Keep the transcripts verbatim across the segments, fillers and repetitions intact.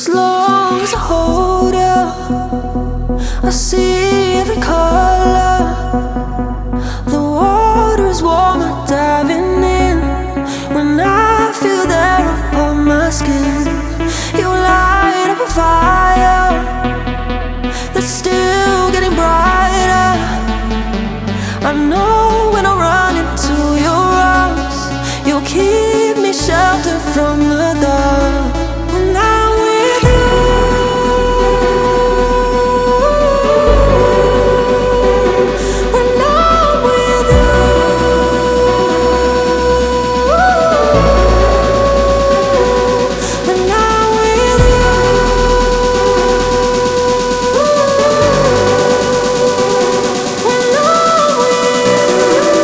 As long as I hold you, I see every color. The water is warm, I'm diving in. When I feel that upon my skin, you light up a fire that's still getting brighter. I know when I run into your arms, you'll keep me sheltered from the dark. When I'm with you, when I'm with you, when I'm with you, when I'm with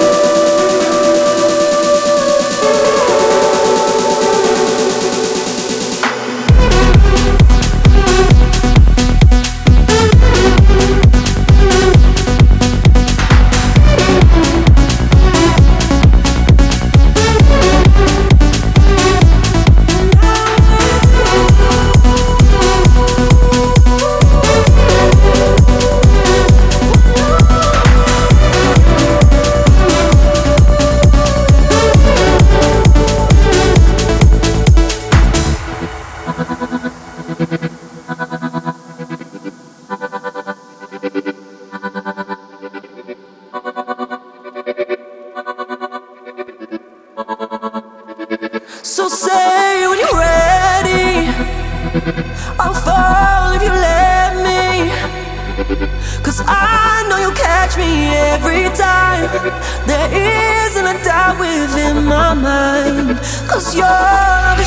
So say when you're ready, I'll fall if you let me. Cause I know you'll catch me every time. There isn't a doubt within my mind. Cause you're